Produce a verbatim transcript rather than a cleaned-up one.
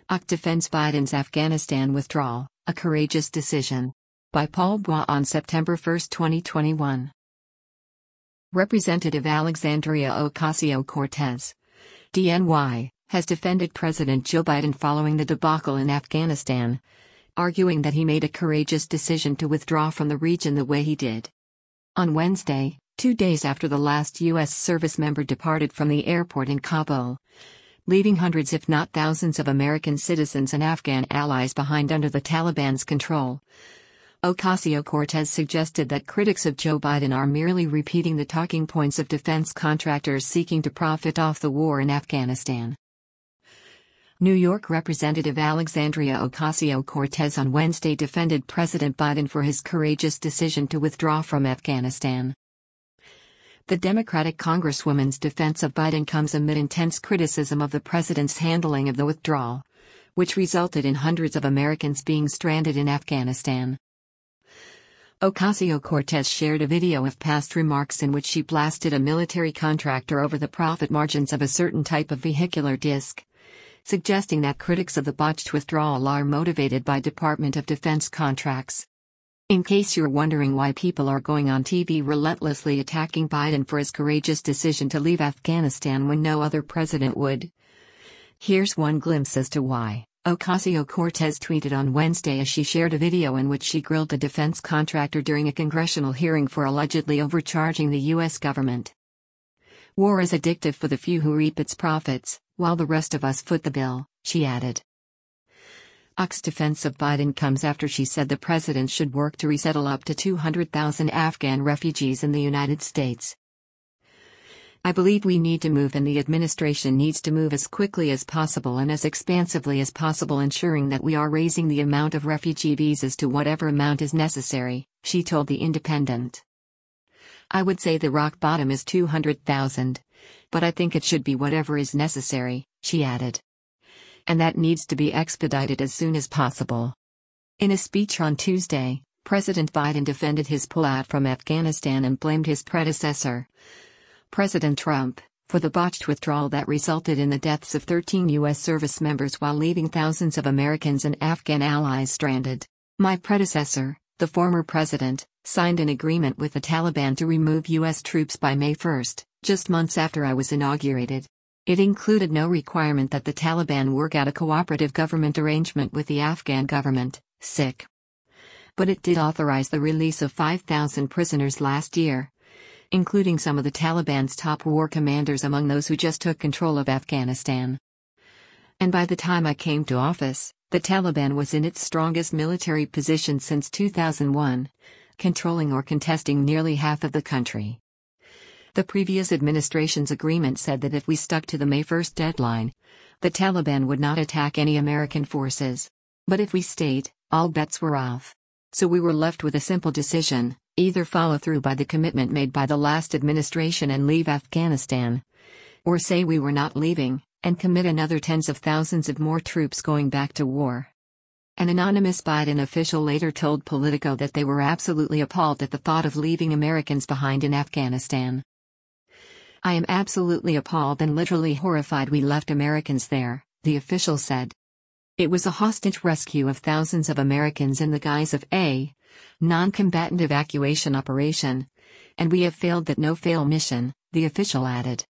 O C defends Biden's Afghanistan withdrawal, a courageous decision. By Paul Bois on September first, twenty twenty-one. Representative Alexandria Ocasio-Cortez, D N Y, has defended President Joe Biden following the debacle in Afghanistan, arguing that he made a courageous decision to withdraw from the region the way he did. On Wednesday, two days after the last U S service member departed from the airport in Kabul, leaving hundreds if not thousands of American citizens and Afghan allies behind under the Taliban's control, Ocasio-Cortez suggested that critics of Joe Biden are merely repeating the talking points of defense contractors seeking to profit off the war in Afghanistan. New York Representative Alexandria Ocasio-Cortez on Wednesday defended President Biden for his courageous decision to withdraw from Afghanistan. The Democratic Congresswoman's defense of Biden comes amid intense criticism of the president's handling of the withdrawal, which resulted in hundreds of Americans being stranded in Afghanistan. Ocasio-Cortez shared a video of past remarks in which she blasted a military contractor over the profit margins of a certain type of vehicular disc, suggesting that critics of the botched withdrawal are motivated by Department of Defense contracts. In case you're wondering why people are going on T V relentlessly attacking Biden for his courageous decision to leave Afghanistan when no other president would, here's one glimpse as to why. Ocasio-Cortez tweeted on Wednesday as she shared a video in which she grilled a defense contractor during a congressional hearing for allegedly overcharging the U S government. "War is addictive for the few who reap its profits, while the rest of us foot the bill," she added. Oc's defense of Biden comes after she said the president should work to resettle up to two hundred thousand Afghan refugees in the United States. "I believe we need to move and the administration needs to move as quickly as possible and as expansively as possible, ensuring that we are raising the amount of refugee visas to whatever amount is necessary," she told The Independent. "I would say the rock bottom is two hundred thousand, but I think it should be whatever is necessary," she added. "And that needs to be expedited as soon as possible." In a speech on Tuesday, President Biden defended his pullout from Afghanistan and blamed his predecessor, President Trump, for the botched withdrawal that resulted in the deaths of thirteen U S service members while leaving thousands of Americans and Afghan allies stranded. "My predecessor, the former president, signed an agreement with the Taliban to remove U S troops by May first, just months after I was inaugurated. It included no requirement that the Taliban work out a cooperative government arrangement with the Afghan government, S I C. But it did authorize the release of five thousand prisoners last year, including some of the Taliban's top war commanders among those who just took control of Afghanistan. And by the time I came to office, the Taliban was in its strongest military position since two thousand one, controlling or contesting nearly half of the country. The previous administration's agreement said that if we stuck to the May first deadline, the Taliban would not attack any American forces. But if we stayed, all bets were off. So we were left with a simple decision: either follow through by the commitment made by the last administration and leave Afghanistan, or say we were not leaving, and commit another tens of thousands of more troops going back to war." An anonymous Biden official later told Politico that they were absolutely appalled at the thought of leaving Americans behind in Afghanistan. "I am absolutely appalled and literally horrified we left Americans there," the official said. "It was a hostage rescue of thousands of Americans in the guise of a non-combatant evacuation operation, and we have failed that no-fail mission," the official added.